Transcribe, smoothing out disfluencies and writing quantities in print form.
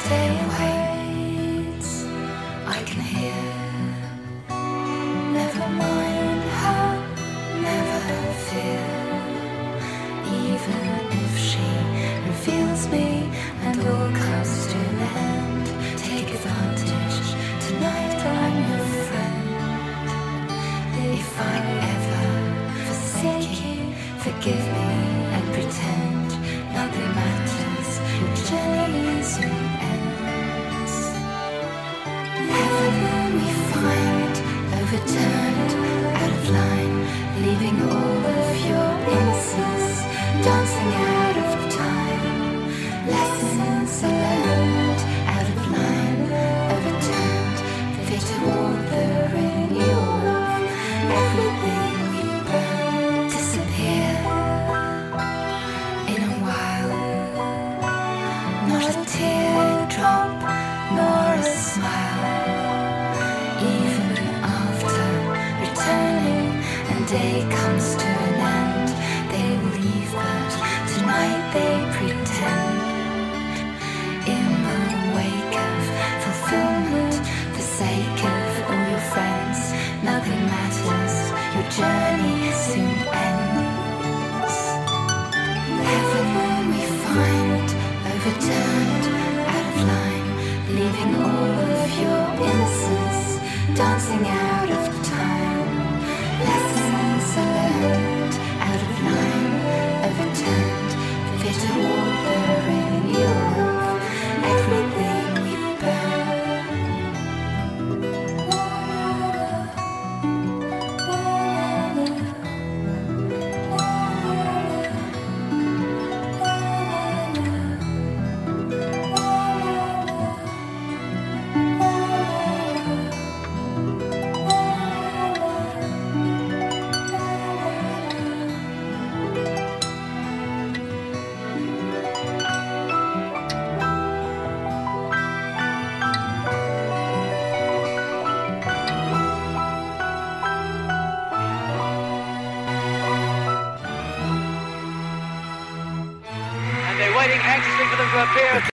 Stay away, I can hear. Never mind her, never fear. Even if she reveals me and all comes to an end, take advantage, tonight I'm your friend. If I ever forsake you, forgive me and pretend nothing matters, your journey soon ends. Heaven we find overturned, out of line, leaving all of your innocence dancing out of time. Lessons are learned, out of line, overturned, fit to all the renewal of everything we burn. Disappear in a while, not a teardrop nor a smile. Even after returning and day comes to an end, they will leave, but tonight they pretend. In the wake of fulfillment, for sake of all your friends, nothing matters, your journey soon ends. Heaven we find overturned, out of line, leaving all of your innocence dancing out of time. Lessons are learned, out of line, overturned, fit toward the renewal of everything we burn. And they're waiting anxiously for them to appear.